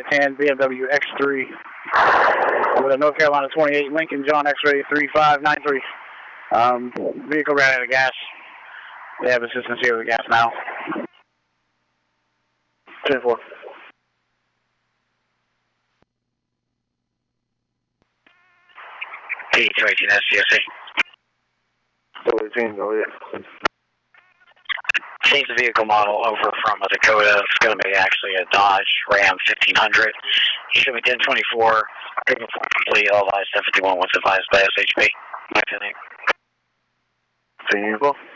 10 BMW X3 with a North Carolina 28 Lincoln John X-ray 3593. Vehicle ran out of gas. They have assistance here with gas now. 10-4. T218 SCSC. 218, go ahead. Change the vehicle model over from a Dakota. It's going to be actually a Dodge Ram 1500. Should be 1024. Complete. All advised 1051 once advised by SHP. My opinion. 10-4.